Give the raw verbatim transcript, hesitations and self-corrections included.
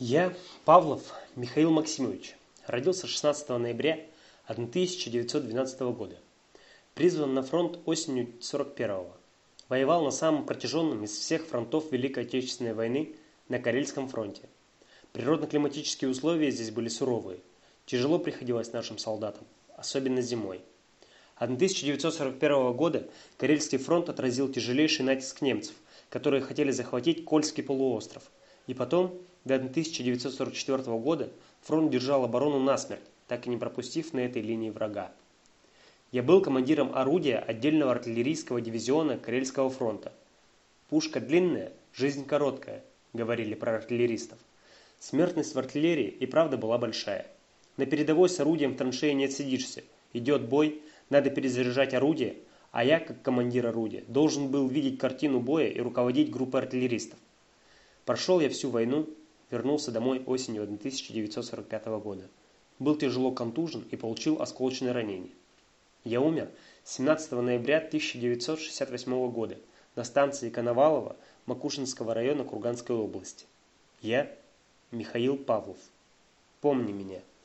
Я, Павлов Михаил Максимович, родился шестнадцатого ноября тысяча девятьсот двенадцатого года. Призван на фронт осенью сорок первого. Воевал на самом протяженном из всех фронтов Великой Отечественной войны на Карельском фронте. Природно-климатические условия здесь были суровые. Тяжело приходилось нашим солдатам, особенно зимой. тысяча девятьсот сорок первого года Карельский фронт отразил тяжелейший натиск немцев, которые хотели захватить Кольский полуостров. И потом, до тысяча девятьсот сорок четвёртого года, фронт держал оборону насмерть, так и не пропустив на этой линии врага. Я был командиром орудия отдельного артиллерийского дивизиона Карельского фронта. «Пушка длинная, жизнь короткая», — говорили про артиллеристов. Смертность в артиллерии и правда была большая. На передовой с орудием в траншее не отсидишься. Идет бой, надо перезаряжать орудие, а я, как командир орудия, должен был видеть картину боя и руководить группой артиллеристов. Прошел я всю войну, вернулся домой осенью тысяча девятьсот сорок пятого года. Был тяжело контужен и получил осколочное ранение. Я умер семнадцатого ноября тысяча девятьсот шестьдесят восьмого года на станции Коновалово Макушинского района Курганской области. Я Михаил Павлов. Помни меня.